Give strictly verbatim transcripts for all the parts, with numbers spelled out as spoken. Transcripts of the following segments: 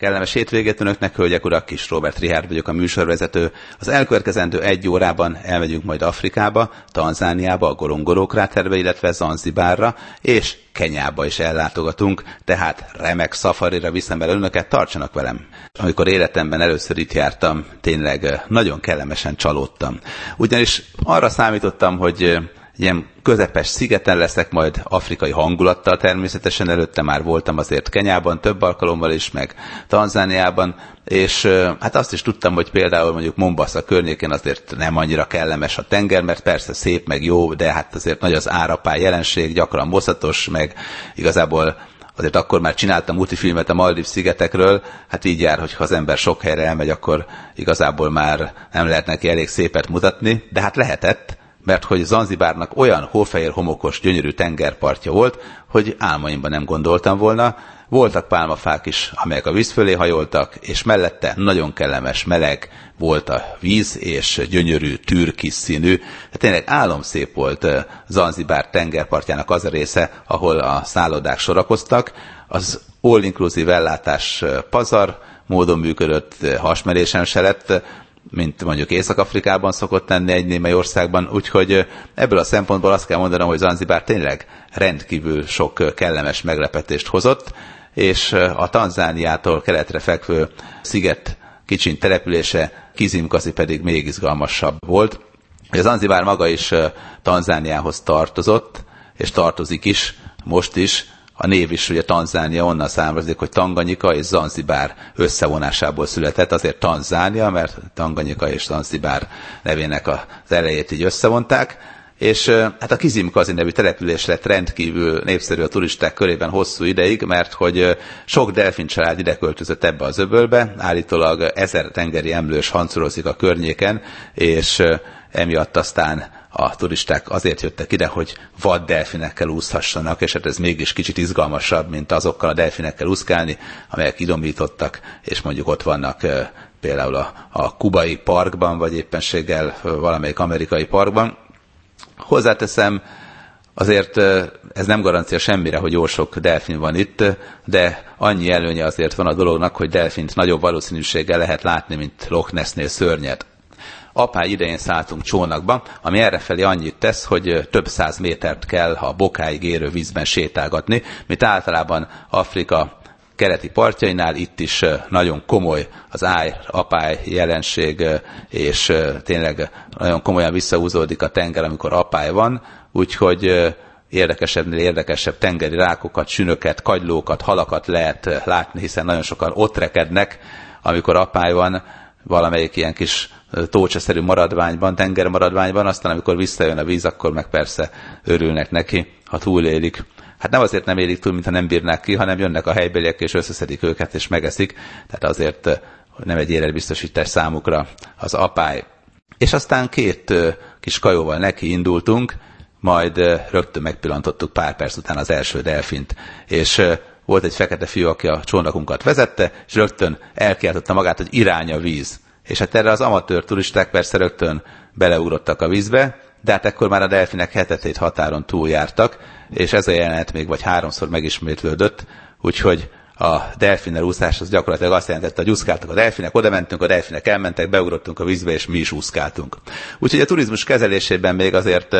Kellemes hétvégét önöknek, hölgyek, urak, Kis Róbert Richárd vagyok, a műsorvezető. Az elkövetkezendő egy órában elmegyünk majd Afrikába, Tanzániába, a Gorongoro kráterbe, illetve Zanzibárra, és Kenyába is ellátogatunk, tehát remek szafarira viszem el önöket, tartsanak velem. Amikor életemben először itt jártam, tényleg nagyon kellemesen csalódtam. Ugyanis arra számítottam, hogy ilyen közepes szigeten leszek, majd afrikai hangulattal természetesen, előtte már voltam azért Kenyában több alkalommal is, meg Tanzániában, és hát azt is tudtam, hogy például mondjuk Mombasa környékén azért nem annyira kellemes a tenger, mert persze szép, meg jó, de hát azért nagy az árapály jelenség, gyakran moszatos, meg igazából azért akkor már csináltam útifilmet a Maldív szigetekről, hát így jár, hogyha az ember sok helyre elmegy, akkor igazából már nem lehet neki elég szépet mutatni, de hát lehetett, mert hogy Zanzibárnak olyan hófehér, homokos, gyönyörű tengerpartja volt, hogy álmaimban nem gondoltam volna. Voltak pálmafák is, amelyek a víz fölé hajoltak, és mellette nagyon kellemes, meleg volt a víz, és gyönyörű, türkisz színű. De tényleg álomszép volt Zanzibár tengerpartjának az a része, ahol a szállodák sorakoztak. Az all-inclusive ellátás pazar módon működött, hasmerésen se lett, mint mondjuk Észak-Afrikában szokott lenni egy némely országban, úgyhogy ebből a szempontból azt kell mondanom, hogy Zanzibár tényleg rendkívül sok kellemes meglepetést hozott, és a Tanzániától keletre fekvő sziget kicsiny települése, Kizimkazi pedig még izgalmasabb volt. A Zanzibár maga is Tanzániához tartozott, és tartozik is, most is. A név is ugye Tanzánia onnan származik, hogy Tanganyika és Zanzibár összevonásából született, azért Tanzánia, mert Tanganyika és Zanzibár nevének az elejét így összevonták, és hát a Kizimkazi nevű település lett rendkívül népszerű a turisták körében hosszú ideig, mert hogy sok delfin család ide költözött ebbe az öbölbe, állítólag ezer tengeri emlős hancorozik a környéken, és emiatt aztán a turisták azért jöttek ide, hogy vaddelfinekkel úszhassanak, és hát ez mégis kicsit izgalmasabb, mint azokkal a delfinekkel úszkálni, amelyek idomítottak, és mondjuk ott vannak e, például a, a kubai parkban, vagy éppenséggel valamelyik amerikai parkban. Hozzáteszem, azért ez nem garancia semmire, hogy jó sok delfin van itt, de annyi előnye azért van a dolognak, hogy delfint nagyobb valószínűséggel lehet látni, mint Loch Nessnél szörnyet. Apály idején szálltunk csónakba, ami errefelé annyit tesz, hogy több száz métert kell a bokáig érő vízben sétálgatni, mint általában Afrika keleti partjainál, itt is nagyon komoly az áj, apály jelenség, és tényleg nagyon komolyan visszahúzódik a tenger, amikor apály van, úgyhogy érdekesebbnél érdekesebb tengeri rákokat, sünöket, kagylókat, halakat lehet látni, hiszen nagyon sokan ott rekednek, amikor apály van, valamelyik ilyen kis tócsaszerű maradványban, tengermaradványban, aztán amikor visszajön a víz, akkor meg persze örülnek neki, ha túlélik. Hát nem azért nem élik túl, mintha nem bírnák ki, hanem jönnek a helybeliek és összeszedik őket és megeszik, tehát azért nem egy életbiztosítás számukra az apály. És aztán két kis kajóval neki indultunk, majd rögtön megpillantottuk pár perc után az első delfint, és volt egy fekete fiú, aki a csónakunkat vezette, és rögtön elkiáltotta magát, hogy irány a víz. És hát erre az amatőr turisták persze rögtön beleugrottak a vízbe, de hát ekkor már a delfinek hetetét határon túljártak, és ez a jelenet még vagy háromszor megismétlődött, úgyhogy a delfinnel úszás az gyakorlatilag azt jelentette, hogy úszkáltak a delfinek, oda mentünk, a delfinek elmentek, beugrottunk a vízbe, és mi is úszkáltunk. Úgyhogy a turizmus kezelésében még azért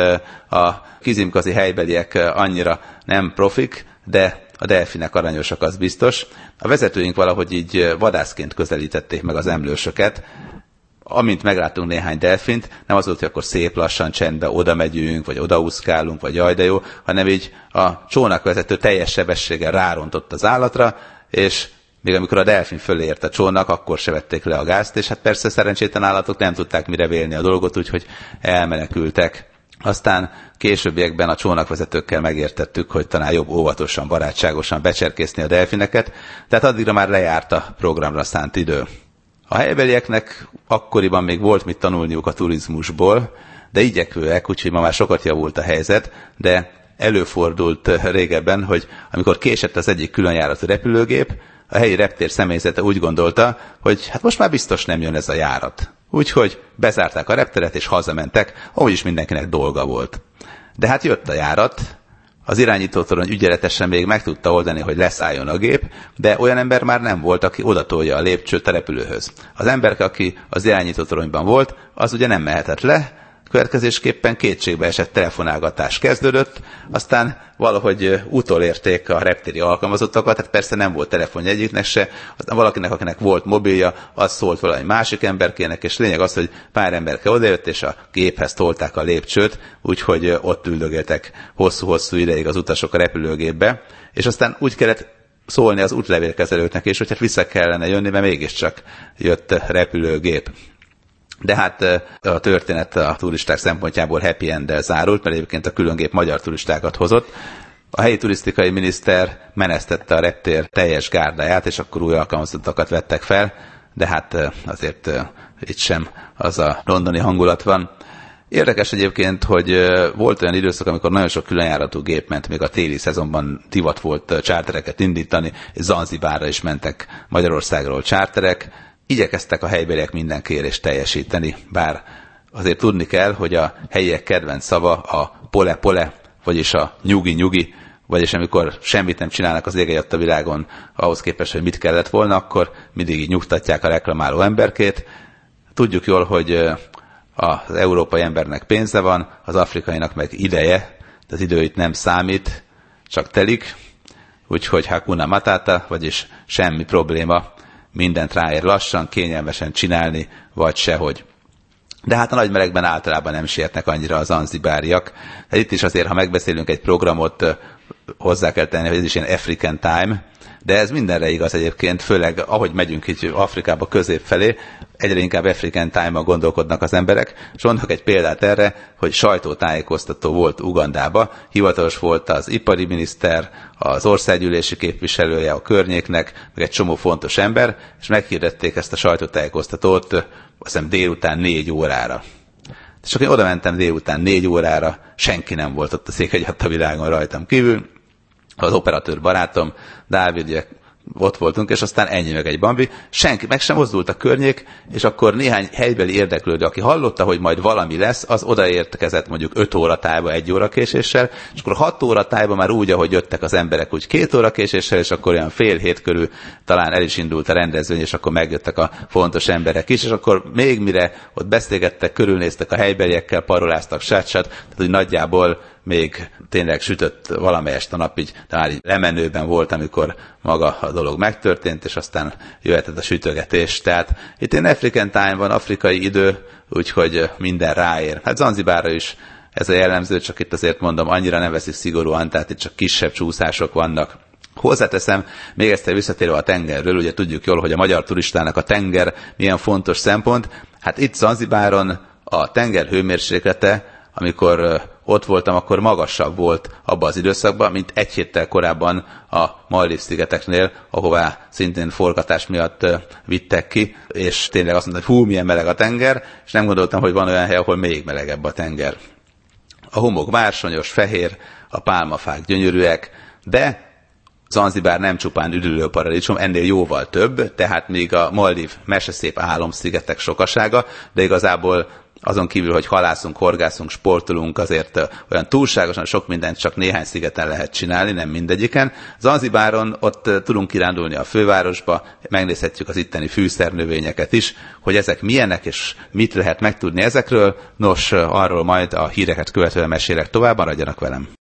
a kizimkazi helybeliek annyira nem profik, de a delfinek aranyosak, az biztos. A vezetőink valahogy így vadászként közelítették meg az emlősöket. Amint megláttunk néhány delfint, nem az volt, hogy akkor szép lassan csendbe oda megyünk, vagy odaúszkálunk, vagy jaj de jó, hanem így a csónakvezető teljes sebességgel rárontott az állatra, és még amikor a delfin fölé ért a csónak, akkor se vették le a gázt, és hát persze szerencsétlen állatok nem tudták mire vélni a dolgot, úgyhogy elmenekültek. Aztán későbbiekben a csónakvezetőkkel megértettük, hogy talán jobb óvatosan, barátságosan becserkészni a delfineket, tehát addigra már lejárt a programra szánt idő. A helybelieknek akkoriban még volt mit tanulniuk a turizmusból, de igyekvőek, úgyhogy ma már sokat javult a helyzet, de előfordult régebben, hogy amikor késett az egyik különjáratú repülőgép, a helyi reptér személyzete úgy gondolta, hogy hát most már biztos nem jön ez a járat. Úgyhogy bezárták a repteret és hazamentek, ahogy is mindenkinek dolga volt. De hát jött a járat, Az irányítótorony ügyeletesen még meg tudta oldani, hogy leszálljon a gép, de olyan ember már nem volt, aki odatolja a lépcsőt a repülőhöz. Az ember, aki az irányítótoronyban volt, az ugye nem mehetett le, következésképpen kétségbe esett telefonálgatás kezdődött, aztán valahogy utolérték a reptéri alkalmazottakat, tehát persze nem volt telefonja egyiknek se, aztán valakinek, akinek volt mobilja, az szólt valami másik emberkének, és lényeg az, hogy pár emberke odajött, és a géphez tolták a lépcsőt, úgyhogy ott üldögéltek hosszú-hosszú ideig az utasok a repülőgépbe, és aztán úgy kellett szólni az útlevélkezelőknek is, hogy hát vissza kellene jönni, mert mégiscsak jött repülőgép. De hát a történet a turisták szempontjából happy enddel zárult, mert egyébként a különgép magyar turistákat hozott. A helyi turisztikai miniszter menesztette a reptér teljes gárdáját, és akkor új alkalmazottakat vettek fel, de hát azért itt sem az a londoni hangulat van. Érdekes egyébként, hogy volt olyan időszak, amikor nagyon sok különjáratú gép ment, még a téli szezonban divat volt csártereket indítani, és Zanzibárra is mentek Magyarországról csárterek. Igyekeztek a helybeliek minden kérést teljesíteni, bár azért tudni kell, hogy a helyiek kedvenc szava a pole-pole, vagyis a nyugi-nyugi, vagyis amikor semmit nem csinálnak az ég a világon, ahhoz képest, hogy mit kellett volna, akkor mindig így nyugtatják a reklamáló emberkét. Tudjuk jól, hogy az európai embernek pénze van, az afrikainak meg ideje, de az idő itt nem számít, csak telik, úgyhogy Hakuna Matata, vagyis semmi probléma, mindent ráér lassan, kényelmesen csinálni, vagy sehogy. De hát a nagy melegben általában nem sietnek annyira az zanzibáriak. De itt is azért, ha megbeszélünk egy programot, hozzá kell tenni, hogy ez is ilyen African time, de ez mindenre igaz egyébként, főleg ahogy megyünk így Afrikába közép felé, egyre inkább African time-ban gondolkodnak az emberek, és mondok egy példát erre, hogy sajtótájékoztató volt Ugandába, hivatalos volt az ipari miniszter, az országgyűlési képviselője a környéknek, meg egy csomó fontos ember, és meghirdették ezt a sajtótájékoztatót, azt hiszem délután négy órára. És akkor én oda mentem délután négy órára, senki nem volt ott a Székelyhata világon rajtam kívül, az operatőr barátom, Dávid, ott voltunk, és aztán ennyi meg egy bambi. Senki, meg sem mozdult a környék, és akkor néhány helybeli érdeklődő, aki hallotta, hogy majd valami lesz, az odaérkezett mondjuk öt óra tájba egy óra késéssel, és akkor hat óra tájba már úgy, ahogy jöttek az emberek, úgy két óra késéssel, és akkor olyan fél hét körül talán el is indult a rendezvény, és akkor megjöttek a fontos emberek is, és akkor még mire ott beszélgettek, körülnéztek a helybeliekkel, paroláztak, sát-sát, tehát úgy nagyjából még tényleg sütött valamelyest a nap, így, de már így lemenőben volt, amikor maga a dolog megtörtént, és aztán jöhetett a sütögetés. Tehát itt én African time van, afrikai idő, úgyhogy minden ráér. Hát Zanzibárra is ez a jellemző, csak itt azért mondom, annyira nem veszik szigorúan, tehát itt csak kisebb csúszások vannak. Hozzáteszem, még egyszer visszatérve a tengerről, ugye tudjuk jól, hogy a magyar turistának a tenger milyen fontos szempont. Hát itt Zanzibáron a tenger hőmérséklete, amikor ott voltam, akkor magasabb volt abban az időszakban, mint egy héttel korábban a Maldív-szigeteknél, ahová szintén forgatás miatt vittek ki, és tényleg azt mondtam, hogy hú, milyen meleg a tenger, és nem gondoltam, hogy van olyan hely, ahol még melegebb a tenger. A homok bársonyos, fehér, a pálmafák gyönyörűek, de Zanzibár nem csupán üdülő paradicsom, ennél jóval több, tehát még a Maldív meseszép álomszigetek sokasága, de igazából azon kívül, hogy halászunk, horgászunk, sportolunk, azért olyan túlságosan sok mindent csak néhány szigeten lehet csinálni, nem mindegyiken. Zanzibáron ott tudunk kirándulni a fővárosba, megnézhetjük az itteni fűszernövényeket is, hogy ezek milyenek és mit lehet megtudni ezekről. Nos, arról majd a híreket követően mesélek tovább, maradjanak velem.